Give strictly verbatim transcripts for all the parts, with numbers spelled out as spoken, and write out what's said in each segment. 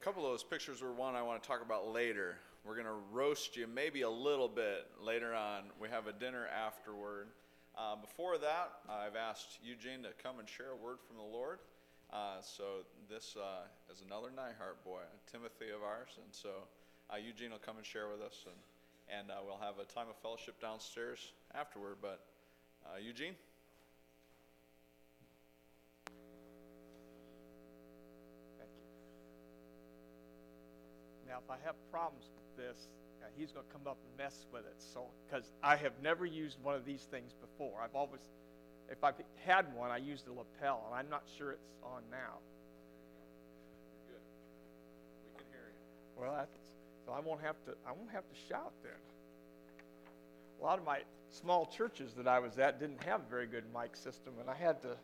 couple of those pictures were one I want to talk about later. We're going to roast you maybe a little bit later on. We have a dinner afterward. Uh, before that, I've asked Eugene to come and share a word from the Lord. Uh, so this uh, is another Nyhart boy, Timothy of ours. And so uh, Eugene will come and share with us, and, and uh, we'll have a time of fellowship downstairs afterward. But uh, Eugene? Thank you. Now, if I have problems with this, uh, he's going to come up and mess with it. So, because I have never used one of these things before. I've always, if I've had one, I used a lapel, and I'm not sure it's on now. Good. We can hear you. Well, that's, so I won't have to. I won't have to shout then. A lot of my small churches that I was at didn't have a very good mic system, and I had to.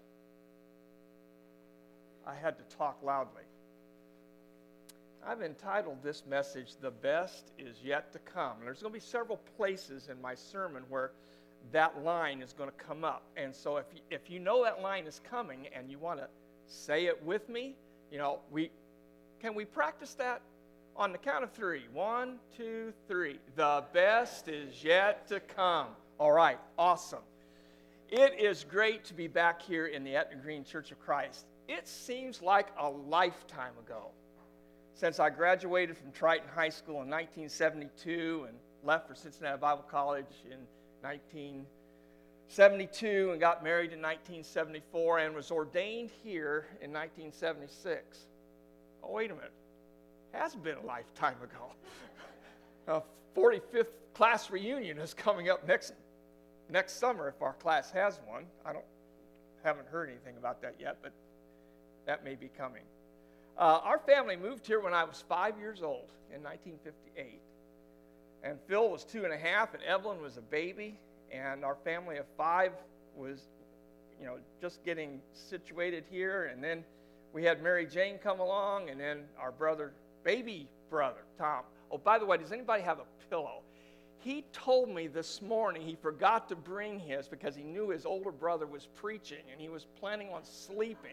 I had to talk loudly. I've entitled this message, "The Best Is Yet to Come." And there's going to be several places in my sermon where that line is going to come up. And so if you, if you know that line is coming and you want to say it with me, you know, we can we practice that on the count of three? One, two, three. The best is yet to come. All right, awesome. It is great to be back here in the Etna Green Church of Christ. It seems like a lifetime ago since I graduated from Triton High School in nineteen seventy-two and left for Cincinnati Bible College in nineteen seventy-two and got married in nineteen seventy-four and was ordained here in nineteen seventy-six. Oh, wait a minute. Hasn't been a lifetime ago. A forty-fifth class reunion is coming up next next summer if our class has one. I don't haven't heard anything about that yet, but that may be coming. Uh, our family moved here when I was five years old in nineteen fifty-eight. And Phil was two and a half, and Evelyn was a baby. And our family of five was, you know, just getting situated here. And then we had Mary Jane come along, and then our brother, baby brother, Tom. Oh, by the way, does anybody have a pillow? He told me this morning he forgot to bring his because he knew his older brother was preaching, and he was planning on sleeping.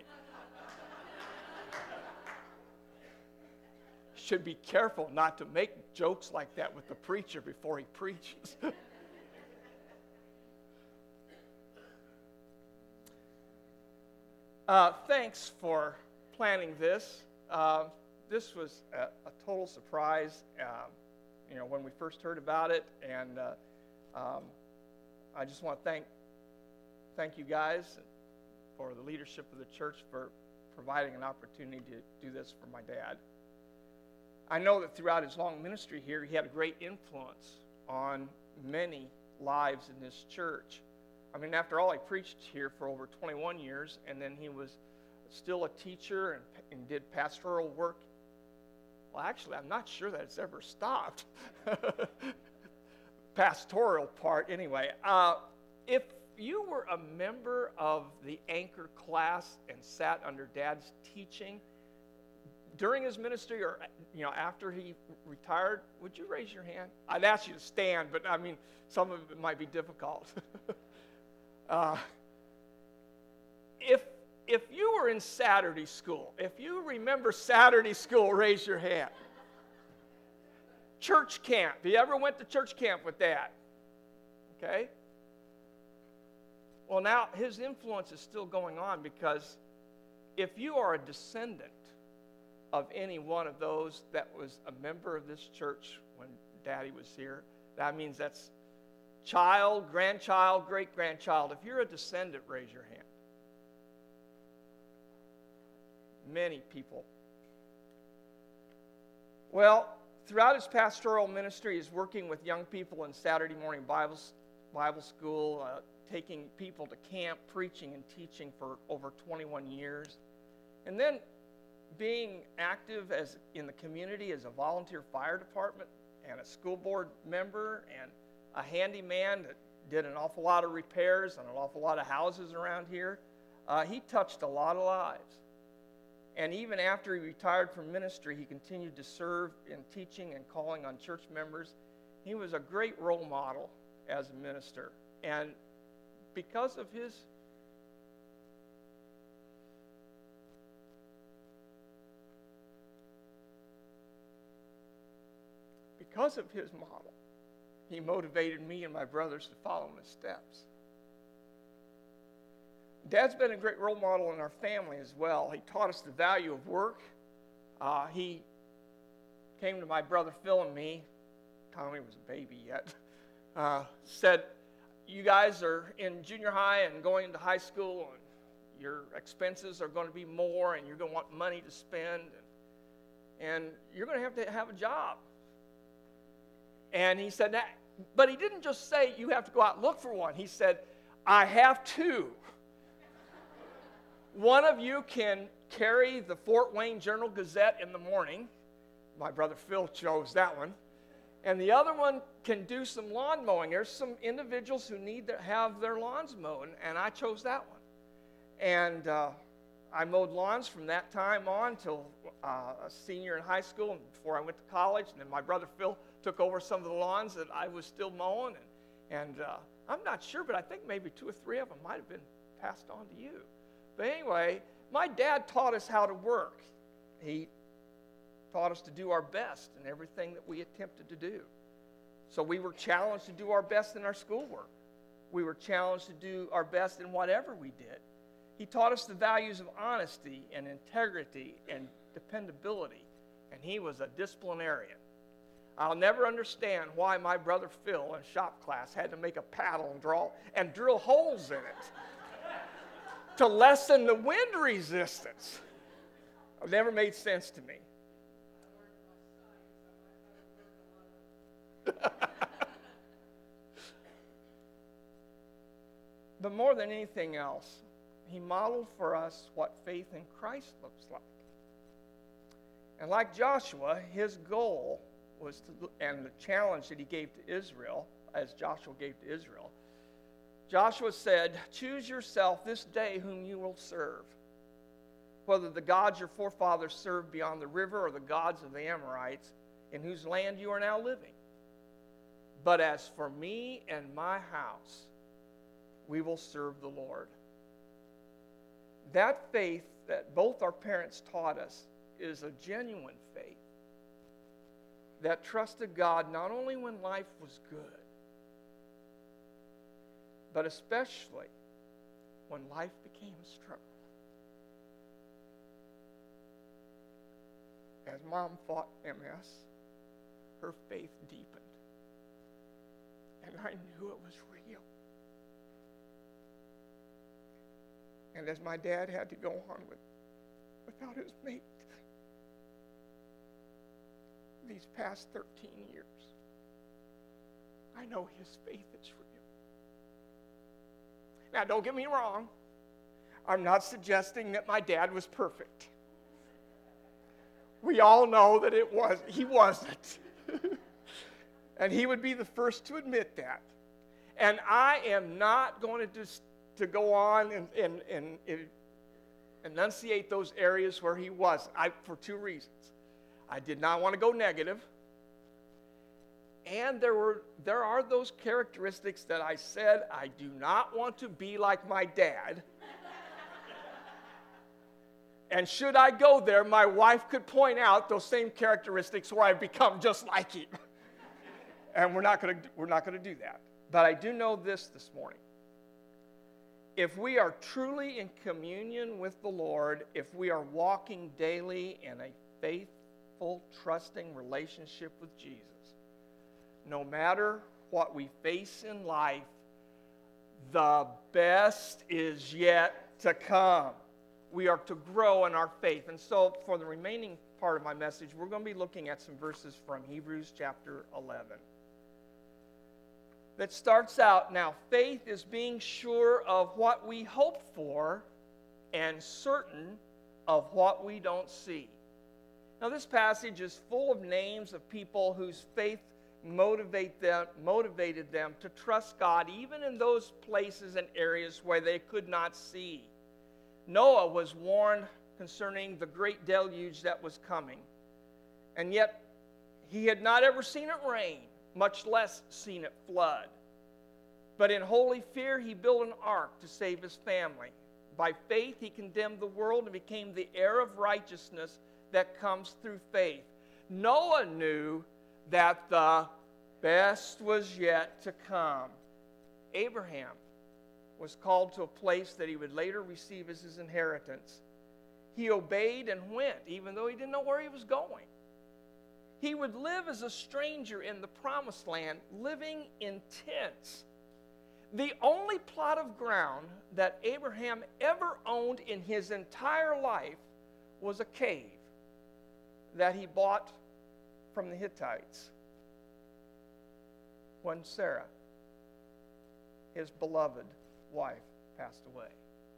Should be careful not to make jokes like that with the preacher before he preaches. uh, thanks for planning this. Uh, this was a, a total surprise, uh, you know, when we first heard about it, and uh, um, I just want to thank thank you guys for the leadership of the church for providing an opportunity to do this for my dad. I know that throughout his long ministry here, he had a great influence on many lives in this church. I mean, after all, he preached here for over twenty-one years, and then he was still a teacher and, and did pastoral work. Well, actually, I'm not sure that it's ever stopped. Pastoral part, anyway. Uh, if you were a member of the anchor class and sat under Dad's teaching during his ministry, or you know, after he retired, would you raise your hand? I'd ask you to stand, but I mean, some of it might be difficult. uh, if if you were in Saturday school, if you remember Saturday school, raise your hand. Church camp. You ever went to church camp with Dad? Okay. Well, now his influence is still going on, because if you are a descendant of any one of those that was a member of this church when Daddy was here, that means that's child, grandchild, great-grandchild. If you're a descendant, raise your hand. Many people. Well, throughout his pastoral ministry, he's working with young people in Saturday morning Bible, Bible school, uh, taking people to camp, preaching and teaching for over twenty-one years. And then being active as in the community as a volunteer fire department and a school board member and a handyman that did an awful lot of repairs on an awful lot of houses around here. Uh, he touched a lot of lives. And even after he retired from ministry, he continued to serve in teaching and calling on church members. He was a great role model as a minister. And because of his because of his model, he motivated me and my brothers to follow in his steps. Dad's been a great role model in our family as well. He taught us the value of work. Uh, he came to my brother Phil and me, Tommy was a baby yet, uh, said, you guys are in junior high and going into high school, and your expenses are going to be more, and you're going to want money to spend, and, and you're going to have to have a job. And he said that, but he didn't just say you have to go out and look for one. He said, I have two. One of you can carry the Fort Wayne Journal-Gazette in the morning. My brother Phil chose that one. And the other one can do some lawn mowing. There's some individuals who need to have their lawns mowed, and I chose that one. And uh, I mowed lawns from that time on till uh, a senior in high school and before I went to college. And then my brother Phil took over some of the lawns that I was still mowing. And, and uh, I'm not sure, but I think maybe two or three of them might have been passed on to you. But anyway, my dad taught us how to work. He taught us to do our best in everything that we attempted to do. So we were challenged to do our best in our schoolwork. We were challenged to do our best in whatever we did. He taught us the values of honesty and integrity and dependability, and he was a disciplinarian. I'll never understand why my brother Phil in shop class had to make a paddle and draw and drill holes in it to lessen the wind resistance. It never made sense to me. But more than anything else, he modeled for us what faith in Christ looks like. And like Joshua, his goal was to, and the challenge that he gave to Israel, as Joshua gave to Israel, Joshua said, choose yourself this day whom you will serve, whether the gods your forefathers served beyond the river or the gods of the Amorites in whose land you are now living. But as for me and my house, we will serve the Lord. That faith that both our parents taught us is a genuine faith that trusted God not only when life was good, but especially when life became a struggle. As Mom fought M S, her faith deepened. And I knew it was real. And as my dad had to go on with, without his mate these past thirteen years, I know his faith is real. Now, don't get me wrong. I'm not suggesting that my dad was perfect. We all know that it was. He wasn't. And he would be the first to admit that. And I am not going to just to go on and, and, and, and enunciate those areas where he wasn't. I, for two reasons. I did not want to go negative. And there were there are those characteristics that I said I do not want to be like my dad. And should I go there, my wife could point out those same characteristics where I've become just like him. And we're not going to we're not going to do that. But I do know this this morning. If we are truly in communion with the Lord, if we are walking daily in a faithful, trusting relationship with Jesus, no matter what we face in life, the best is yet to come. We are to grow in our faith. And so for the remaining part of my message, we're going to be looking at some verses from Hebrews chapter eleven. That starts out, now faith is being sure of what we hope for and certain of what we don't see. Now this passage is full of names of people whose faith motivate them, motivated them to trust God even in those places and areas where they could not see. Noah was warned concerning the great deluge that was coming, and yet he had not ever seen it rain, much less seen it flood. But in holy fear he built an ark to save his family. By faith he condemned the world and became the heir of righteousness that comes through faith. Noah knew that the best was yet to come. Abraham was called to a place that he would later receive as his inheritance. He obeyed and went, even though he didn't know where he was going. He would live as a stranger in the promised land, living in tents. The only plot of ground that Abraham ever owned in his entire life was a cave that he bought from the Hittites when Sarah, his beloved wife, passed away.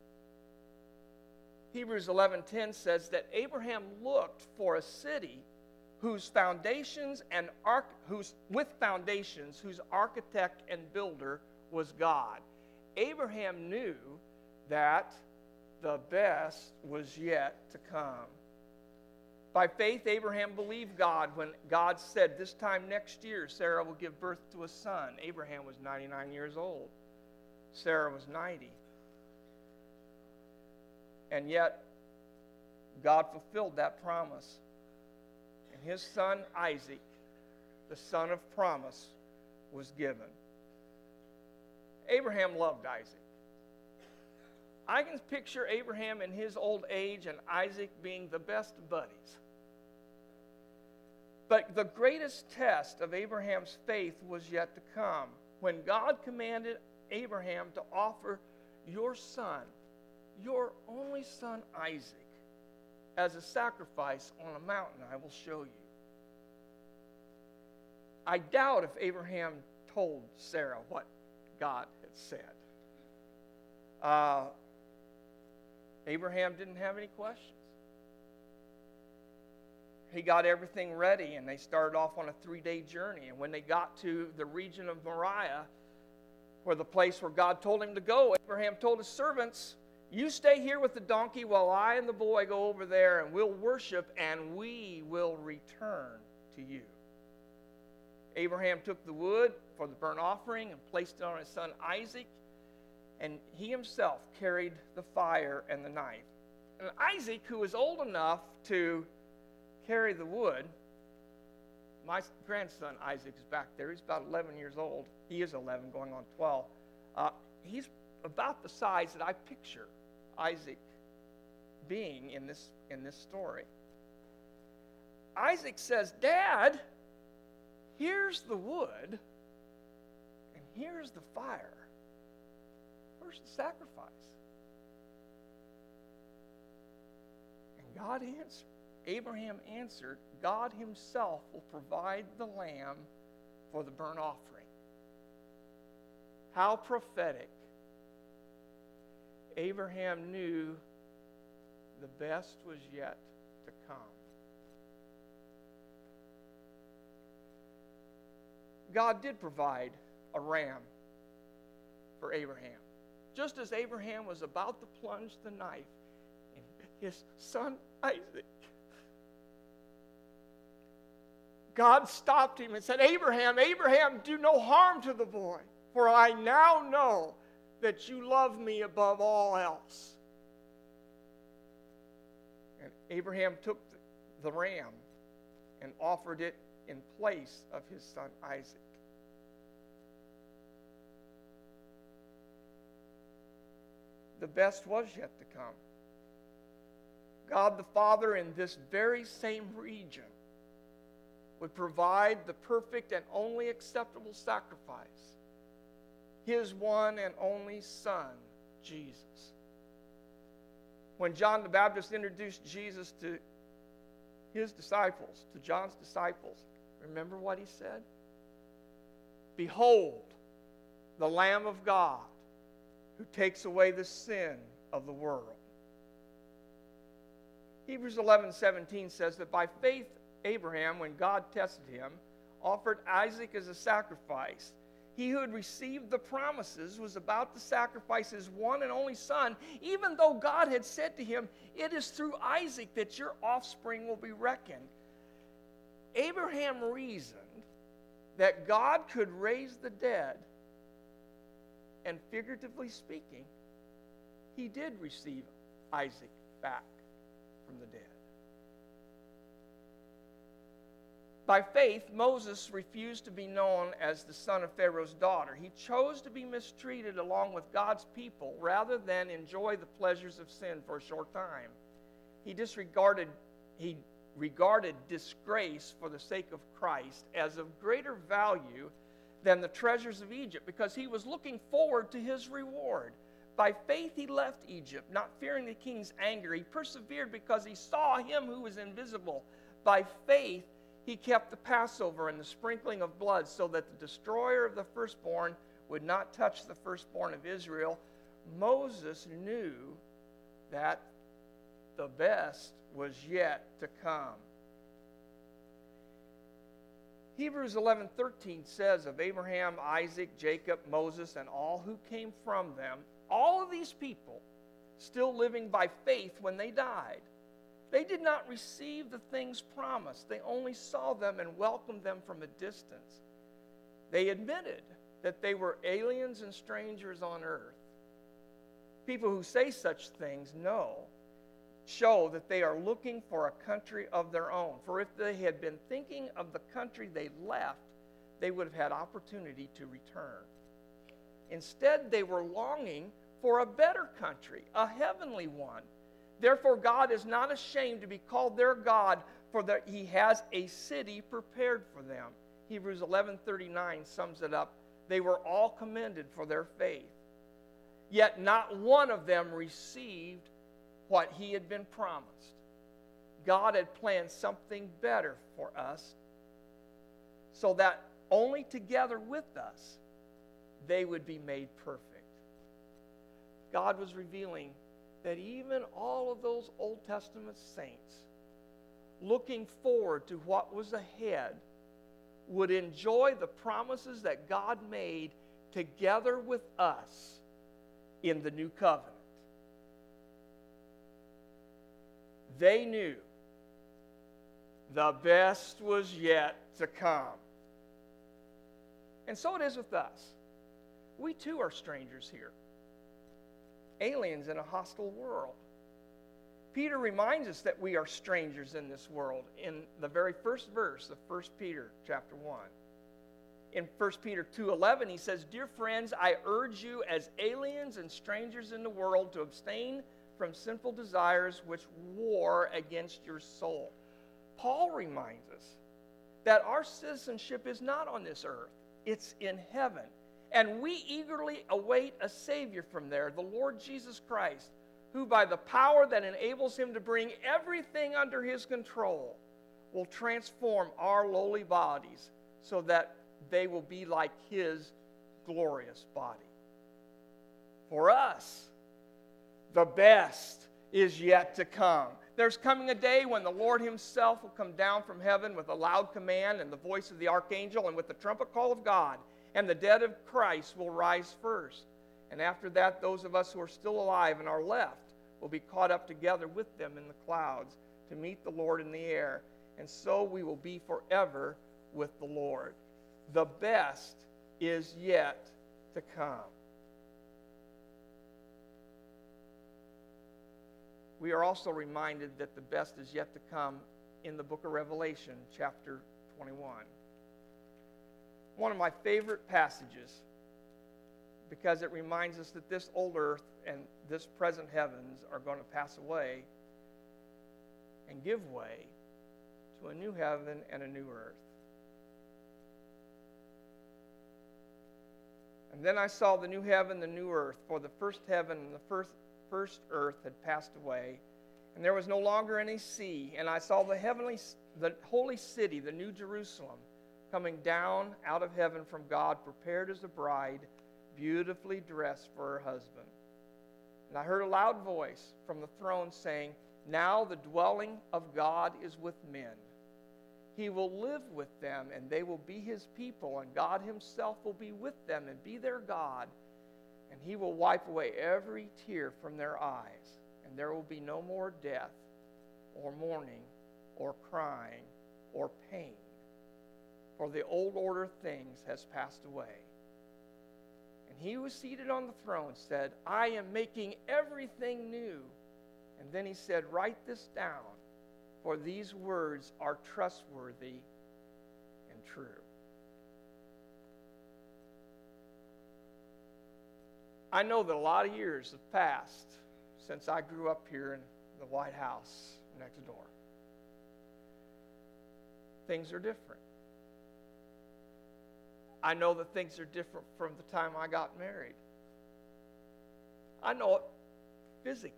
Hebrews eleven ten says that Abraham looked for a city whose foundations and arch, whose with foundations whose architect and builder was God. Abraham knew that the best was yet to come. By faith, Abraham believed God when God said, this time next year, Sarah will give birth to a son. Abraham was ninety-nine years old. Sarah was ninety. And yet, God fulfilled that promise. And his son, Isaac, the son of promise, was given. Abraham loved Isaac. I can picture Abraham in his old age and Isaac being the best buddies. But the greatest test of Abraham's faith was yet to come when God commanded Abraham to offer your son, your only son Isaac, as a sacrifice on a mountain I will show you. I doubt if Abraham told Sarah what God had said. Uh, Abraham didn't have any questions. He got everything ready, and they started off on a three-day journey. And when they got to the region of Moriah, where the place where God told him to go, Abraham told his servants, you stay here with the donkey while I and the boy go over there, and we'll worship, and we will return to you. Abraham took the wood for the burnt offering and placed it on his son Isaac, and he himself carried the fire and the knife. And Isaac, who was old enough to carry the wood, my grandson Isaac is back there. He's about eleven years old. He is eleven, going on twelve. Uh, he's about the size that I picture Isaac being in this, in this story. Isaac says, Dad, here's the wood, and here's the fire. Where's the sacrifice? And God answered. Abraham answered, God himself will provide the lamb for the burnt offering. How prophetic. Abraham knew the best was yet to come. God did provide a ram for Abraham. Just as Abraham was about to plunge the knife in his son Isaac, God stopped him and said, Abraham, Abraham, do no harm to the boy, for I now know that you love me above all else. And Abraham took the ram and offered it in place of his son Isaac. The best was yet to come. God the Father, in this very same region, would provide the perfect and only acceptable sacrifice, his one and only Son, Jesus. When John the Baptist introduced Jesus to his disciples, to John's disciples, remember what he said? Behold, the Lamb of God who takes away the sin of the world. Hebrews eleven seventeen says that by faith Abraham, when God tested him, offered Isaac as a sacrifice. He who had received the promises was about to sacrifice his one and only son, even though God had said to him, it is through Isaac that your offspring will be reckoned. Abraham reasoned that God could raise the dead, and figuratively speaking, he did receive Isaac back from the dead. By faith, Moses refused to be known as the son of Pharaoh's daughter. He chose to be mistreated along with God's people rather than enjoy the pleasures of sin for a short time. He disregarded, he regarded disgrace for the sake of Christ as of greater value than the treasures of Egypt because he was looking forward to his reward. By faith he left Egypt, not fearing the king's anger. He persevered because he saw him who was invisible. By faith he kept the Passover and the sprinkling of blood so that the destroyer of the firstborn would not touch the firstborn of Israel. Moses knew that the best was yet to come. Hebrews eleven thirteen says of Abraham, Isaac, Jacob, Moses, and all who came from them, all of these people still living by faith when they died. They did not receive the things promised. They only saw them and welcomed them from a distance. They admitted that they were aliens and strangers on earth. People who say such things know, show that they are looking for a country of their own. For if they had been thinking of the country they left, they would have had opportunity to return. Instead, they were longing for a better country, a heavenly one. Therefore, God is not ashamed to be called their God, for that he has a city prepared for them. Hebrews eleven thirty-nine sums it up. They were all commended for their faith. Yet not one of them received what he had been promised. God had planned something better for us, so that only together with us they would be made perfect. God was revealing that even all of those Old Testament saints, looking forward to what was ahead, would enjoy the promises that God made together with us in the new covenant. They knew the best was yet to come. And so it is with us. We too are strangers here, aliens in a hostile world. Peter reminds us that we are strangers in this world in the very first verse of First Peter chapter one. In First Peter two eleven, he says, "Dear friends, I urge you as aliens and strangers in the world to abstain from sinful desires which war against your soul." Paul reminds us that our citizenship is not on this earth, it's in heaven. And we eagerly await a Savior from there, the Lord Jesus Christ, who by the power that enables him to bring everything under his control will transform our lowly bodies so that they will be like his glorious body. For us, the best is yet to come. There's coming a day when the Lord himself will come down from heaven with a loud command and the voice of the archangel and with the trumpet call of God, and the dead of Christ will rise first. And after that, those of us who are still alive and are left will be caught up together with them in the clouds to meet the Lord in the air. And so we will be forever with the Lord. The best is yet to come. We are also reminded that the best is yet to come in the book of Revelation, chapter twenty-one. One of my favorite passages, because it reminds us that this old earth and this present heavens are going to pass away and give way to a new heaven and a new earth. And then I saw the new heaven, the new earth, for the first heaven and the first, first earth had passed away, and there was no longer any sea. And I saw the heavenly, the holy city, the new Jerusalem, coming down out of heaven from God, prepared as a bride, beautifully dressed for her husband. And I heard a loud voice from the throne saying, "Now the dwelling of God is with men. He will live with them, and they will be his people, and God himself will be with them and be their God. And he will wipe away every tear from their eyes, and there will be no more death, or mourning, or crying, or pain. For the old order of things has passed away." And he who was seated on the throne said, "I am making everything new." And then he said, "Write this down, for these words are trustworthy true. I know that a lot of years have passed since I grew up here in the White House next door. Things are different. I know that things are different from the time I got married. I know it physically.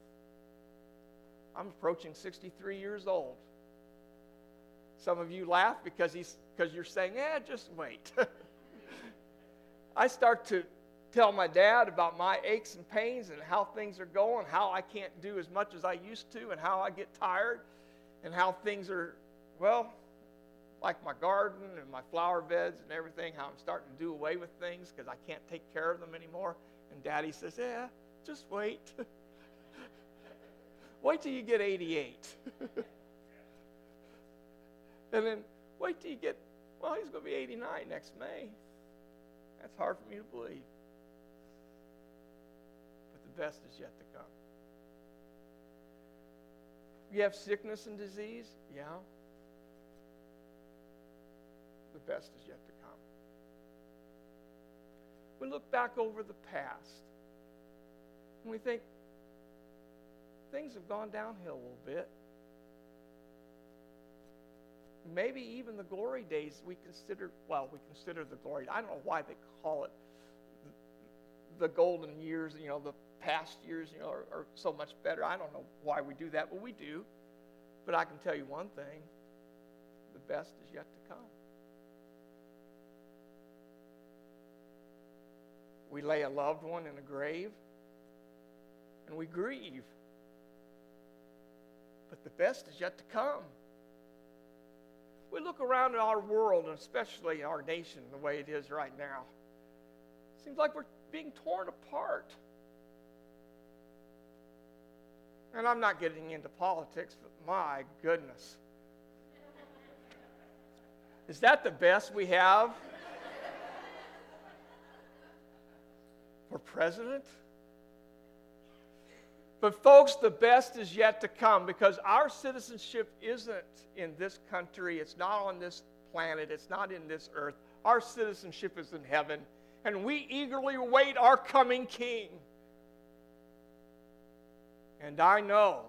I'm approaching sixty-three years old. Some of you laugh because he's because you're saying, "Yeah, just wait." I start to tell my dad about my aches and pains and how things are going, how I can't do as much as I used to, and how I get tired, and how things are, well, like my garden and my flower beds and everything, how I'm starting to do away with things because I can't take care of them anymore. And Daddy says, "Yeah, just wait." Wait till you get eighty-eight. And then wait till you get, well, he's going to be eighty-nine next May. That's hard for me to believe. But the best is yet to come. You have sickness and disease? Yeah. The best is yet to come. We look back over the past and we think things have gone downhill a little bit. Maybe even the glory days we consider, well, we consider the glory. I don't know why they call it the golden years, you know, the past years, you know, are, are so much better. I don't know why we do that, but we do. But I can tell you one thing, the best is yet to come. We lay a loved one in a grave, and we grieve. But the best is yet to come. We look around at our world, and especially our nation, the way it is right now. It seems like we're being torn apart. And I'm not getting into politics, but my goodness. Is that the best we have for president? But folks, the best is yet to come because our citizenship isn't in this country. It's not on this planet. It's not in this earth. Our citizenship is in heaven, and we eagerly await our coming King. And I know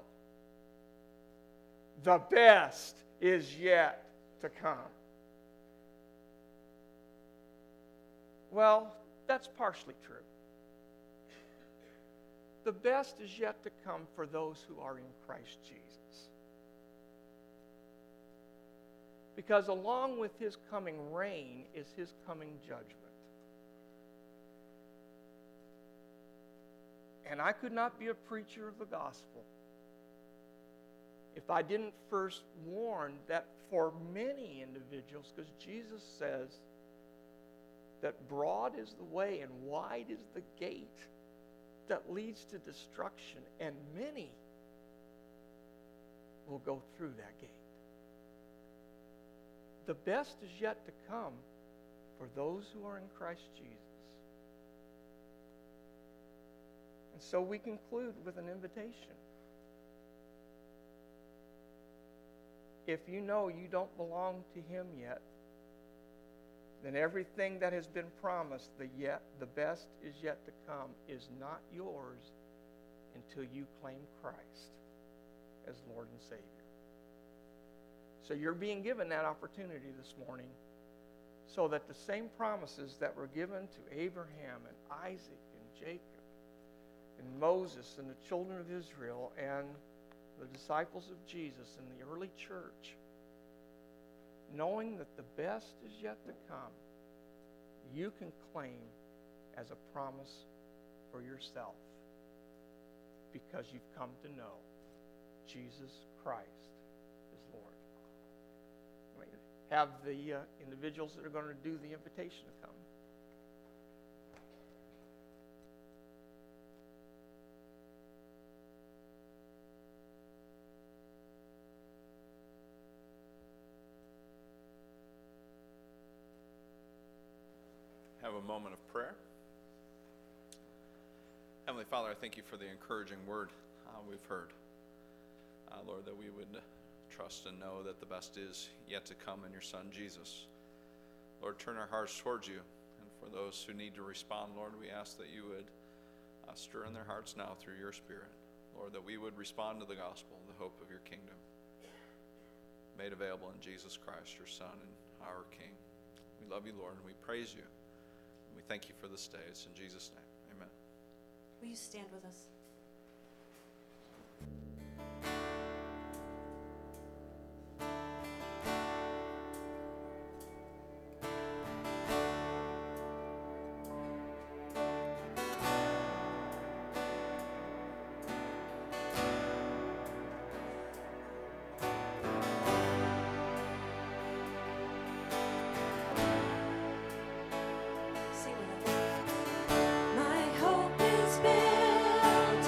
the best is yet to come. Well, that's partially true. The best is yet to come for those who are in Christ Jesus. Because along with his coming reign is his coming judgment. And I could not be a preacher of the gospel if I didn't first warn that for many individuals, because Jesus says that broad is the way and wide is the gate that leads to destruction, and many will go through that gate. The best is yet to come for those who are in Christ Jesus. And so we conclude with an invitation. If you know you don't belong to him yet, then everything that has been promised, the yet the best is yet to come, is not yours until you claim Christ as Lord and Savior. So you're being given that opportunity this morning so that the same promises that were given to Abraham and Isaac and Jacob and Moses and the children of Israel and the disciples of Jesus in the early church, knowing that the best is yet to come, you can claim as a promise for yourself because you've come to know Jesus Christ is Lord. Have the uh, individuals that are going to do the invitation to come. Have a moment of prayer. Heavenly Father, I thank you for the encouraging word uh, we've heard. Uh, Lord, that we would trust and know that the best is yet to come in your Son, Jesus. Lord, turn our hearts towards you. And for those who need to respond, Lord, we ask that you would uh, stir in their hearts now through your Spirit. Lord, that we would respond to the gospel, the hope of your kingdom, made available in Jesus Christ, your Son and our King. We love you, Lord, and we praise you. And we thank you for this day. It's in Jesus' name. Amen. Will you stand with us? My hope is built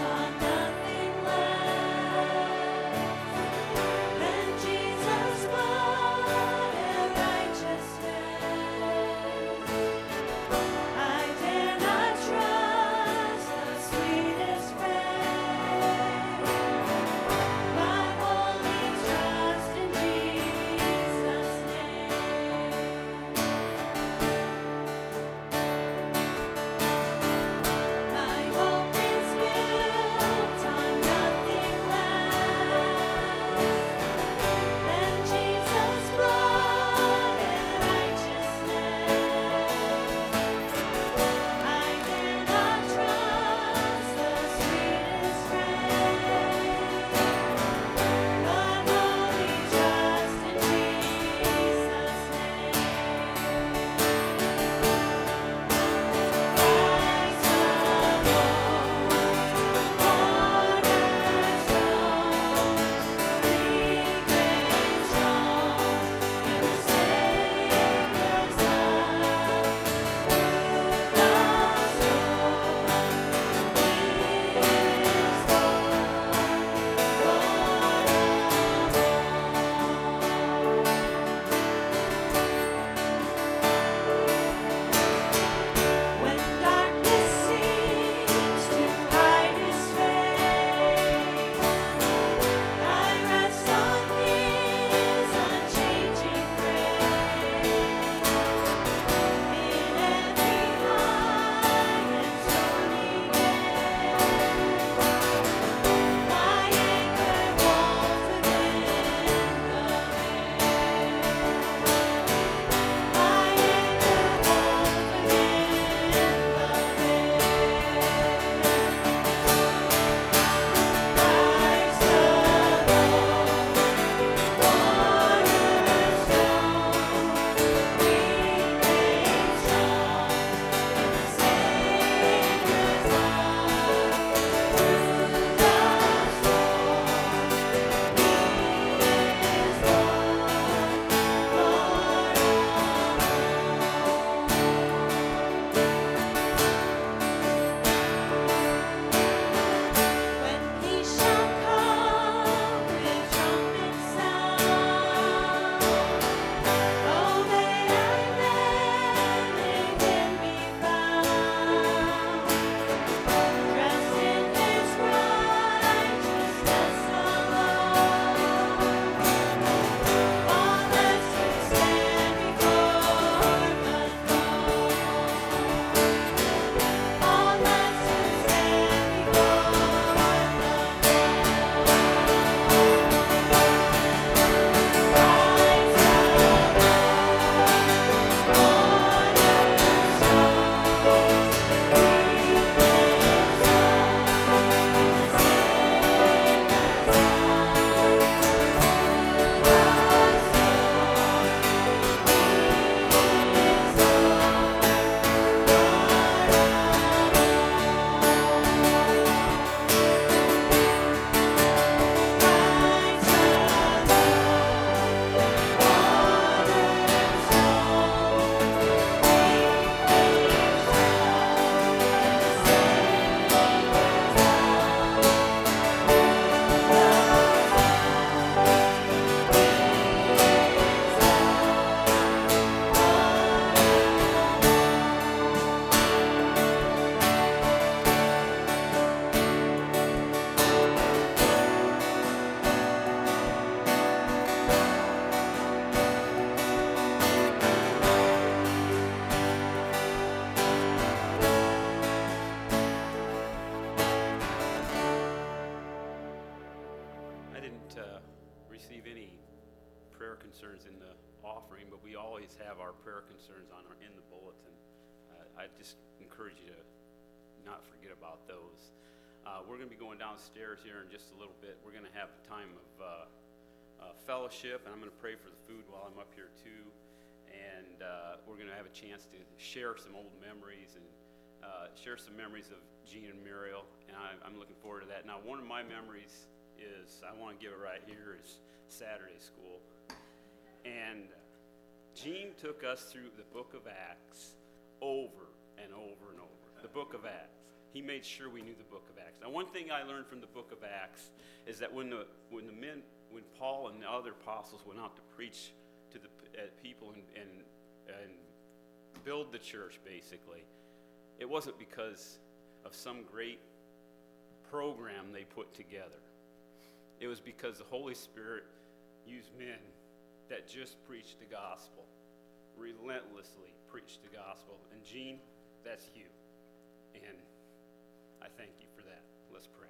receive any prayer concerns in the offering, but we always have our prayer concerns on our, in the bulletin. Uh, I just encourage you to not forget about those. Uh, we're going to be going downstairs here in just a little bit. We're going to have a time of uh, uh, fellowship, and I'm going to pray for the food while I'm up here too. And uh, we're going to have a chance to share some old memories and uh, share some memories of Gene and Muriel, and I, I'm looking forward to that. Now, one of my memories is, I want to give it right here, is Saturday school. And Gene took us through the book of Acts over and over and over. The book of Acts. He made sure we knew the book of Acts. Now, one thing I learned from the book of Acts is that when the when the men, when Paul and the other apostles went out to preach to the uh, people and, and and build the church, basically, it wasn't because of some great program they put together. It was because the Holy Spirit used men that just preached the gospel, relentlessly preached the gospel. And Gene, that's you. And I thank you for that. Let's pray.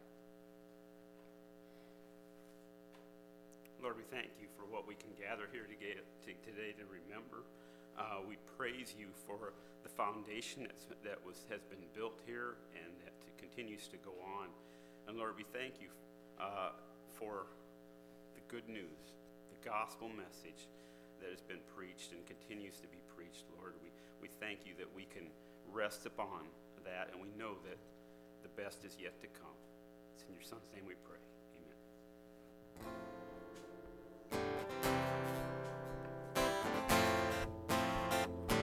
Lord, we thank you for what we can gather here to get, to, today to remember. Uh, we praise you for the foundation that's, that was has been built here and that continues to go on. And Lord, we thank you uh, for the good news, the gospel message that has been preached and continues to be preached. Lord, we, we thank you that we can rest upon that, and we know that the best is yet to come. It's in your Son's name we pray.